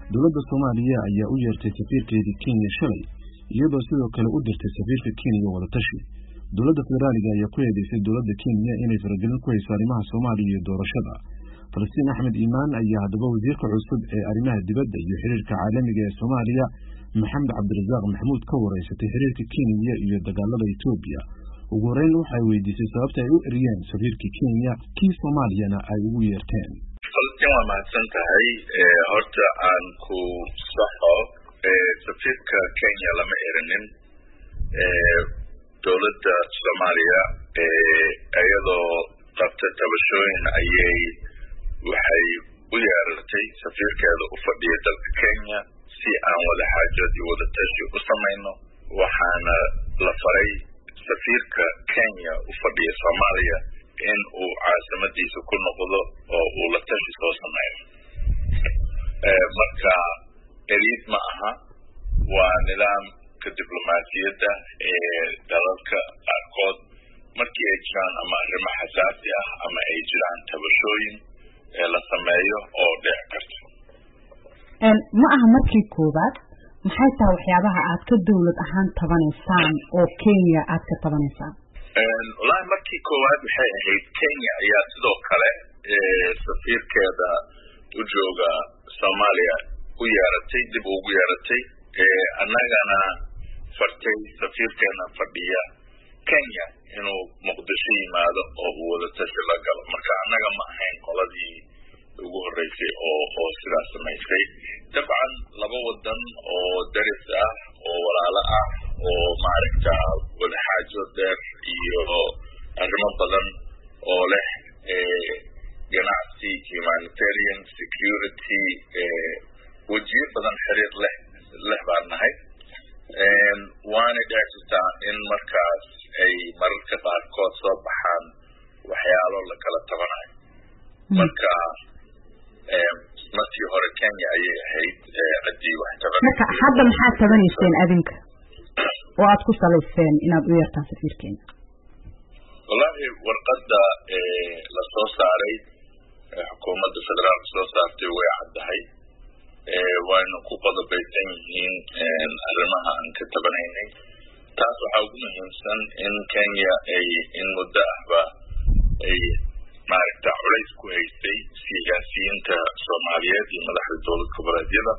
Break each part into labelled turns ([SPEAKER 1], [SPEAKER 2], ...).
[SPEAKER 1] dowladda Soomaaliya ayaa u yeertay safiirkeedii Kenya shalay iyadoo sidoo kale u dirtay safiirka Kenya wada tashi. Dowladda federaaliga ayaa ku eedeysay dowladda Kenya inay faragelin ku hayso arrimaha Soomaaliya iyo doorashada. Falastiin Axmed Iimaan ayaa haddaba wasiirka cusub ee arrimaha dibadda iyo xiriirka caalamiga ee Soomaaliya Maxamed Cabdirasaaq Maxamuud ka wareysatay xiriirka Kenya iyo dagaalada Itoobiya. ugu horeyn waxay weydiisay sababta ay u eriyeen safiirka Kenya kii Soomaaliyana ay ugu yeerteen.
[SPEAKER 2] Falastiin waa mahadsan tahay horta aan ku saxo safiirka Kenya lama erinin dowladda Soomaaliya iyadoo qabta tabashooyin ayay waxay u yeeratay safiirkeeda u fadhiya dalka Kenya si aan wada xaajood iyo wada tashi u samayno waxaana la faray safiirka Kenya u fadhiya Soomaaliya in uu caasimadiisa ku noqdo oo uu la tashi soo sameeyo marka erid ma aha waa nidaamka diblomaasiyadda ee dalalka qaarkood markii ay jiraan ama arrimo xasaasi ah ama ay jiraan tabashooyin la sameeyo oo dhici karto
[SPEAKER 3] ma aha markii koobaad maxay tahay waxyaabaha aad ka dowlad ahaan tabanaysaan oo Kenya aad ka tabanaysaan
[SPEAKER 2] wallahi markii koowaad waxay ahayd Kenya ayaa sidoo kale safiirkeeda u jooga Soomaaliya u yeeratay dib ugu yeeratay annagana fartay safiirkeena fadhiya Kenya inuu Muqdisho yimaado oo uu wada tashi la galo marka annaga ma ahayn qoladii ugu horeysay oo sidaas samaysay dabcan laba wadan oo daris ah oo walaalo ah oo maaragta wada xaajood dheer iyo arrimo badan oo leh ganacsi humanitarian security wajiyo badan xiriir leh baan nahay waana dhacaysaa in markaas ay mararka qaarkood soo baxaan waxyaalo la kala tabanayo marka markii hore Kenya ayay ahayd hadii wax taban
[SPEAKER 3] marka hadda maxaad tabanayseen adinka oo aad ku salayseen inaad u yeertaan safiirkeena
[SPEAKER 2] wallahi warqadda la soo saaray xukuumadda federaalka soo saartay way caddahay waana ku qodobeysan yihiin arrimaha aan ka tabanaynay taas waxaa ugu muhiimsan in Kenya ay in muddo ahba ay maaragta culays ku haystay siyaasiyiinta Soomaaliyeed iyo madaxda dowlad goboleedyada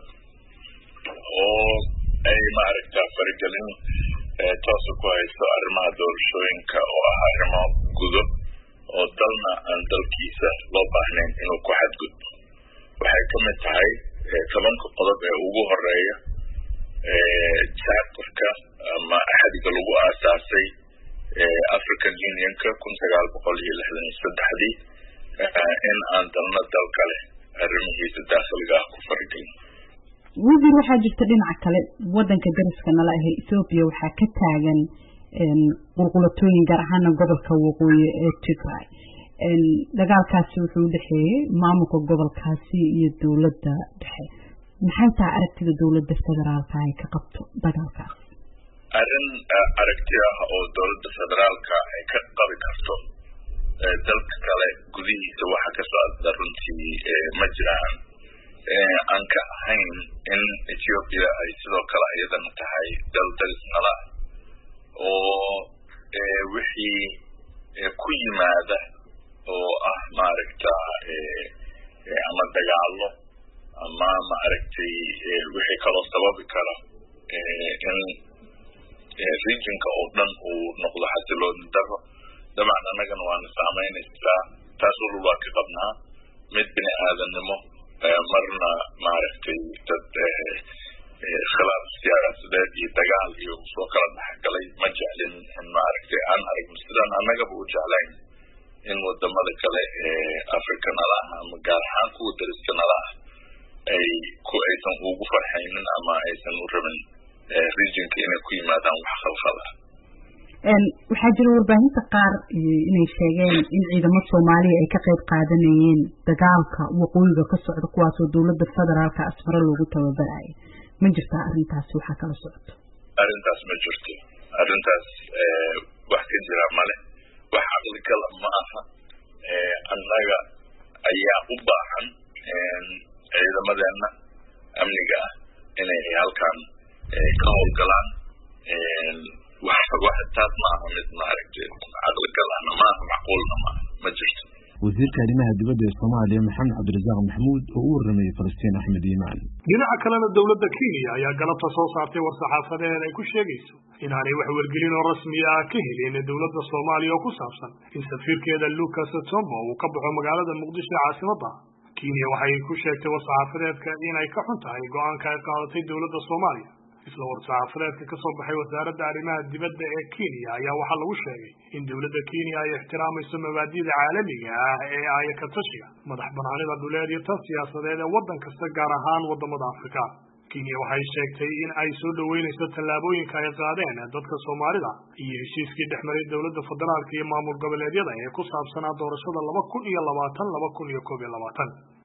[SPEAKER 2] oo ay maaragta faragelin toos ku hayso arrimaha doorashooyinka oo ah arrimo gudo oo dalna aan dalkiisa loo baahnayn inuu ku xadgudbo waxay ka mid tahay 10 qodob ee ugu horeeya charterka ama axadiga lagu aasaasay African Unionka 1963 in aan dalna dal kale arrimihiisa dakhliga ku faragelin
[SPEAKER 3] wasiir waxaa jirta dhinaca kale wadanka dariska nala ah Ethiopia waxaa ka taagan qulqulatooyin gaar ahaan gobolka waqooyi ee Tigray dagaalkaasi wuxuu u dhaxeeyay maamulka gobolkaasi iyo dowladda dhexe maxay tahay aragtida dowladda federaalka ay ka qabto dagaalkaas
[SPEAKER 2] aragti ah oo dowladda federaalka ay ka qabi karto dalka kale gudihiisa waxa ka socda runtii ma jiraan aan ka ahayn in Ethiopia ay sidoo kale iyadana tahay dal daris nala oo wixii ku yimaada oo ah maaragta ama dagaalo ama maaragtay wixii kaloo sababi kara in regionka oo dhan uu noqdo xasilooni daro dabcan annagana waana saameynaysaa taas walba waa ka qabnaa mid bini aadamnimo marna maaragtay dad khilaaf siyaasadeed iyo dagaal iyo soo kala dhexgalay ma jeclin in maaragtay aan aragno sidaan annagaba u jeclayn in wadamada kale ee Afrika nala ama gaar ahaan kuwa dariska nala aysan ugu farxaynin ama aysan u rabin regionka inay ku yimaadaan wax khalkhal ah
[SPEAKER 3] waxaa jira warbaahinta qaar inay sheegeen in ciidamada Soomaaliya ay ka qayb qaadanayeen dagaalka waqooyiga ka socda kuwaasoo dowladda federaalka asmara loogu tababarayay ma jirtaa arrintaasi waxa kala socoto
[SPEAKER 2] arrintaas ma jirto arrintaas wax ka jira male wax aqli kala ma aha annaga ayaa u baahan ciidamadeena amniga ah inay halkan ka howlgalaan wax taas maaha mid maaragtay caqli galana maaha macquulna ma jirto.
[SPEAKER 1] wasiirka arrimaha dibadda ee Soomaaliya Maxamed Cabdirasaaq Maxamuud oo u warramay Falastiin Axmed Iimaan.
[SPEAKER 4] dhinaca kalena dowladda Kenya ayaa galabta soo saartay war-saxaafadeed ay ku sheegayso inaanay wax wargelin oo rasmi ah ka helin dowladda Soomaaliya oo ku saabsan in safiirkeeda Lucas Tombo uu ka baxo magaalada Muqdisho caasimadda. Kenya waxay ku sheegtay war-saxaafadeedka inay ka xun tahay go'aanka ay qaadatay dowladda Soomaaliya. isla war-saxaafadeedka ka soo baxay wasaaradda arrimaha dibadda ee Kenya ayaa waxaa lagu sheegay in dowladda Kenya ay ixtiraamayso mabaadi'da caalamiga ah ee ay ka tashiga madax bannaanida dhuleed iyo tan siyaasadeed ee waddan kasta gaar ahaan wadamada Afrika. Kenya waxay sheegtay in ay soo dhaweynayso tallaabooyinka ay qaadeen dadka Soomaalida iyo heshiiskii dhexmaray dowladda federaalka iyo maamul goboleedyada ee ku saabsanaa doorashada 2020-2021.